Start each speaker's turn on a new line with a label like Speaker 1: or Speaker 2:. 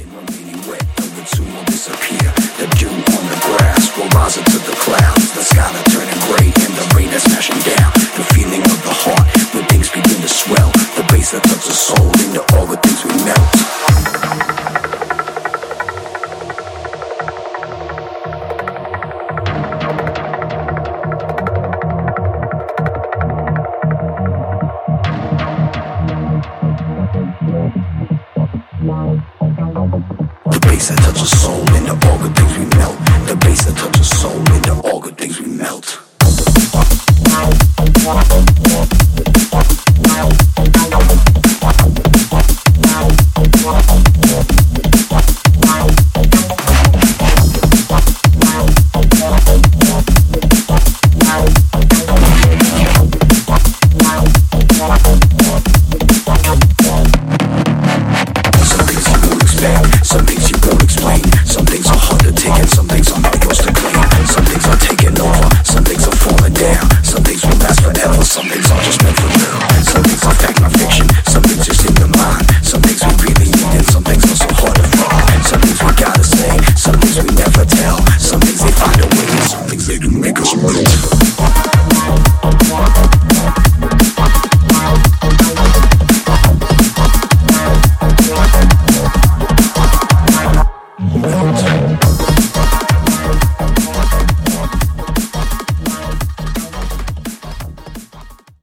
Speaker 1: remaining wet, though the two will disappear. The dew on the grass will rise into the clouds. The sky that turning gray and the rain that's smashing down. The feeling of the heart when things begin to swell. The bass that touches the soul into all the things we melt. The bass that touches soul into all good things we melt. The bass that touches soul into all good things we melt. Some things